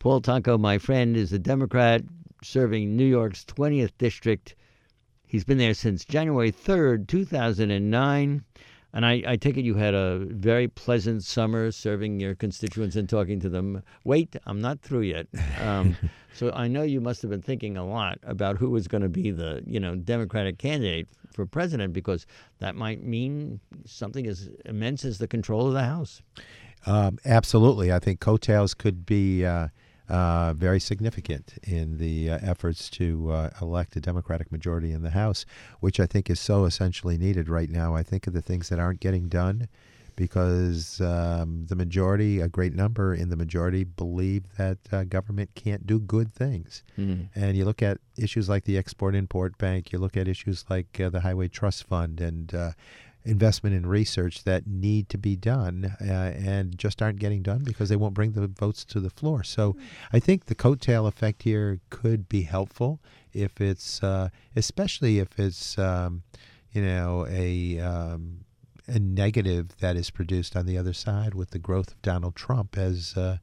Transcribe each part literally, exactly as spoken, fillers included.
Paul Tonko, my friend, is a Democrat serving New York's twentieth District. He's been there since January third, two thousand nine. And I, I take it you had a very pleasant summer serving your constituents and talking to them. Wait, I'm not through yet. Um, so I know you must have been thinking a lot about who was going to be the, you know, Democratic candidate for president, because that might mean something as immense as the control of the House. Um, absolutely. I think coattails could be uh, uh, very significant in the uh, efforts to uh, elect a Democratic majority in the House, which I think is so essentially needed right now. I think of the things that aren't getting done because um, the majority, a great number in the majority, believe that uh, government can't do good things. Mm. And you look at issues like the Export-Import Bank, you look at issues like uh, the Highway Trust Fund and uh, investment in research that need to be done uh, and just aren't getting done because they won't bring the votes to the floor. So I think the coattail effect here could be helpful if it's, uh, especially if it's, um, you know, a um, a negative that is produced on the other side with the growth of Donald Trump as uh,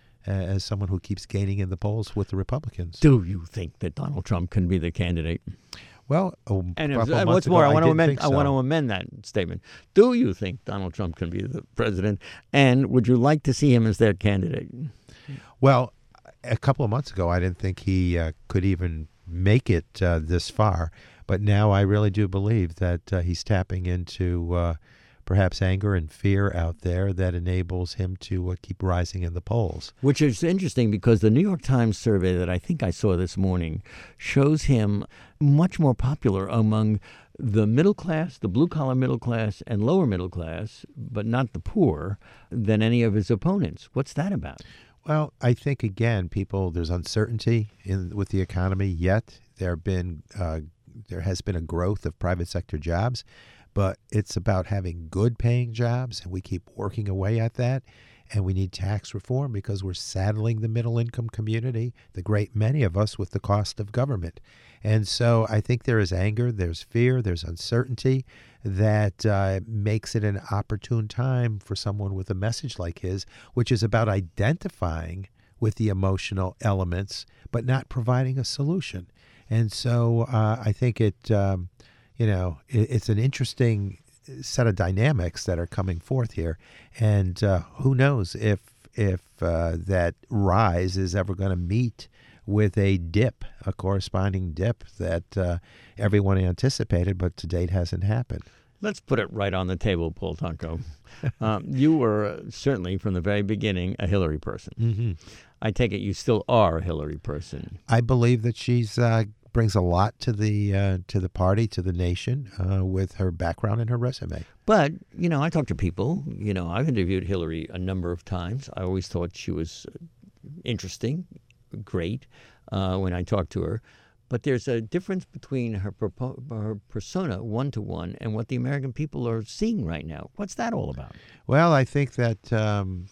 as someone who keeps gaining in the polls with the Republicans. Do you think that Donald Trump can be the candidate? Well, a and couple if, of what's months more, ago, I want I to didn't amend. think I want to so. amend that statement. Do you think Donald Trump can be the president, and would you like to see him as their candidate? Well, a couple of months ago, I didn't think he uh, could even make it uh, this far, but now I really do believe that uh, he's tapping into uh, perhaps anger and fear out there that enables him to uh, keep rising in the polls. Which is interesting because the New York Times survey that I think I saw this morning shows him much more popular among the middle class, the blue-collar middle class, and lower middle class, but not the poor, than any of his opponents. What's that about? Well, I think, again, people, there's uncertainty in with the economy yet. There have been, uh, there has been a growth of private sector jobs, but it's about having good paying jobs, and we keep working away at that. And we need tax reform because we're saddling the middle income community, the great many of us, with the cost of government. And so I think there is anger, there's fear, there's uncertainty that uh, makes it an opportune time for someone with a message like his, which is about identifying with the emotional elements, but not providing a solution. And so uh, I think it, um, you know, it, it's an interesting set of dynamics that are coming forth here, and uh, who knows if if uh, that rise is ever going to meet with a dip, a corresponding dip that uh, everyone anticipated, but to date hasn't happened. Let's put it right on the table, Paul Tonko. um, you were uh, certainly from the very beginning a Hillary person. Mm-hmm. I take it you still are a Hillary person. I believe that she's uh, brings a lot to the uh, to the party, to the nation, uh, with her background and her resume. But, you know, I talk to people. You know, I've interviewed Hillary a number of times. I always thought she was interesting, great, uh, when I talked to her. But there's a difference between her, propo- her persona, one-to-one, and what the American people are seeing right now. What's that all about? Well, I think that um,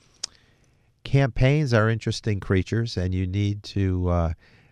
campaigns are interesting creatures, and you need to uh,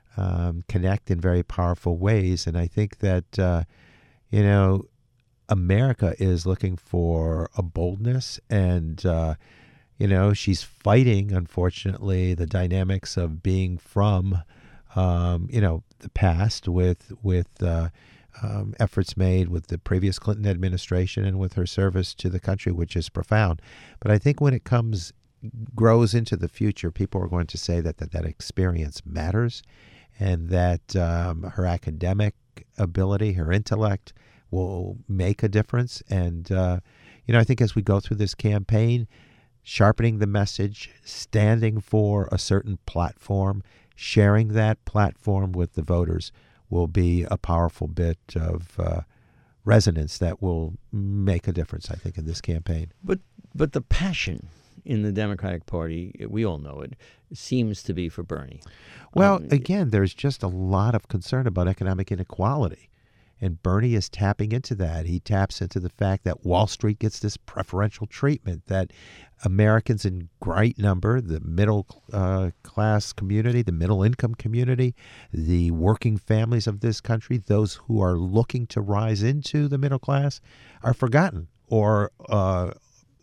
um, connect in very powerful ways. And I think that, uh, you know, America is looking for a boldness, and, uh, you know, she's fighting, unfortunately, the dynamics of being from, um, you know, the past with with uh, um, efforts made with the previous Clinton administration and with her service to the country, which is profound. But I think when it comes, grows into the future, people are going to say that that, that experience matters, and that um, her academic ability, her intellect will make a difference. And, uh, you know, I think as we go through this campaign, sharpening the message, standing for a certain platform, sharing that platform with the voters will be a powerful bit of uh, resonance that will make a difference, I think, in this campaign. But but the passion in the Democratic Party, we all know it, seems to be for Bernie. Well, Um, again, there's just a lot of concern about economic inequality. And Bernie is tapping into that. He taps into the fact that Wall Street gets this preferential treatment, that Americans in great number, the middle uh, class community, the middle income community, the working families of this country, those who are looking to rise into the middle class, are forgotten or uh,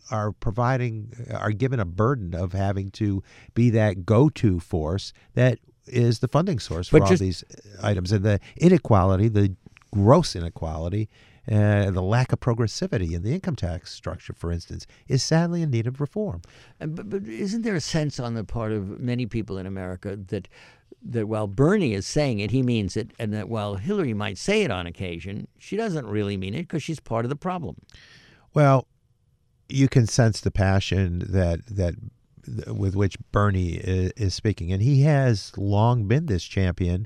are providing, are given a burden of having to be that go-to force that is the funding source for But all just- these items. And the inequality, the gross inequality, uh, the lack of progressivity in the income tax structure, for instance, is sadly in need of reform. And- But, but isn't there a sense on the part of many people in America that that while Bernie is saying it, he means it, and that while Hillary might say it on occasion, she doesn't really mean it because she's part of the problem? Well, you can sense the passion that that with which Bernie is, is speaking, and he has long been this champion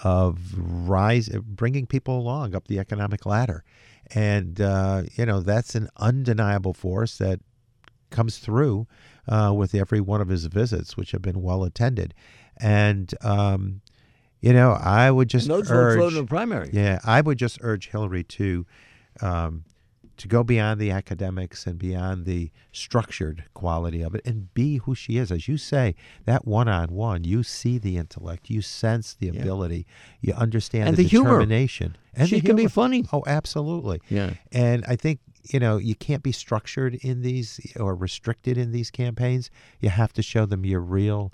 of rise, bringing people along up the economic ladder, and uh, you know that's an undeniable force that comes through uh, with every one of his visits, which have been well attended, and um, you know I would just And those urge, votes vote in the primary. yeah, I would just urge Hillary to. Um, to go beyond the academics and beyond the structured quality of it and be who she is. As you say, that one-on-one, you see the intellect, you sense the Yeah. ability, you understand And the, the humor. determination. And She the can be humor. funny. Oh, absolutely. Yeah. And I think, you know, you can't be structured in these or restricted in these campaigns. You have to show them your real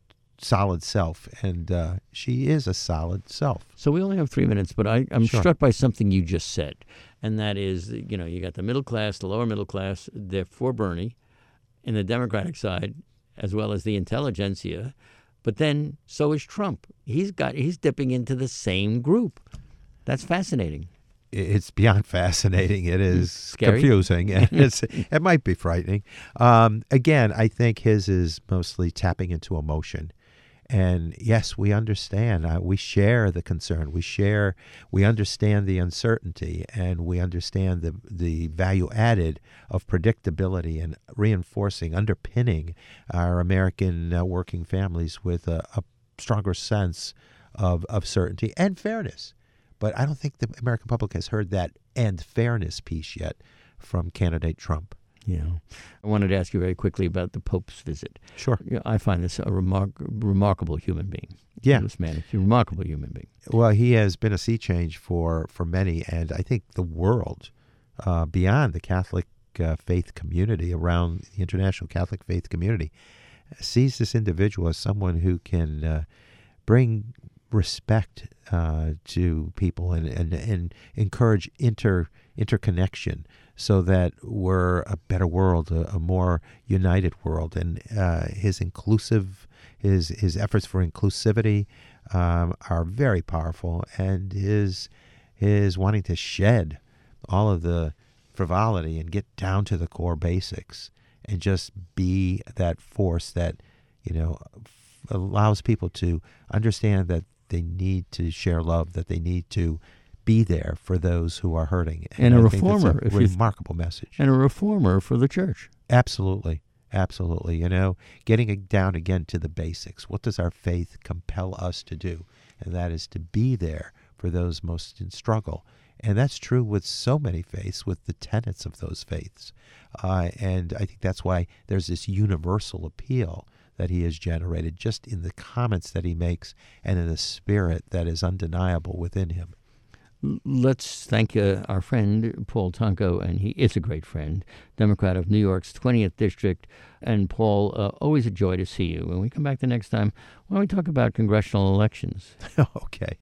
solid self. And uh, she is a solid self. So we only have three minutes, but I, I'm Sure. struck by something you just said, and that is, you know, you got the middle class, the lower middle class, they're for Bernie, in the Democratic side, as well as the intelligentsia, but then so is Trump. He's got he's dipping into the same group. That's fascinating. It's beyond fascinating. It is Scary? confusing, and it's it might be frightening. Um, again, I think his is mostly tapping into emotion. And yes, we understand. Uh, we share the concern. We share. We understand the uncertainty, and we understand the the value added of predictability and reinforcing, underpinning our American uh, working families with a, a stronger sense of of certainty and fairness. But I don't think the American public has heard that and fairness piece yet from candidate Trump. Yeah. I wanted to ask you very quickly about the Pope's visit. Sure. You know, I find this a remark- remarkable human being. Yeah. This man is a remarkable human being. Well, he has been a sea change for, for many, and I think the world, uh, beyond the Catholic uh, faith community, around the international Catholic faith community, sees this individual as someone who can uh, bring respect uh, to people and, and, and encourage inter interconnection so that we're a better world, a, a more united world. And uh, his inclusive, his his efforts for inclusivity um, are very powerful, and his his wanting to shed all of the frivolity and get down to the core basics and just be that force that, you know, f- allows people to understand that they need to share love, that they need to be there for those who are hurting. And a I think that's reformer, a if you th- remarkable message. And a reformer for the church. Absolutely. Absolutely. You know, getting it down again to the basics. What does our faith compel us to do? And that is to be there for those most in struggle. And that's true with so many faiths, with the tenets of those faiths. Uh, and I think that's why there's this universal appeal that he has generated just in the comments that he makes and in the spirit that is undeniable within him. L- Let's thank uh, our friend, Paul Tonko, and he is a great friend, Democrat of New York's twentieth District. And Paul, uh, always a joy to see you. When we come back the next time, why don't we talk about congressional elections? Okay.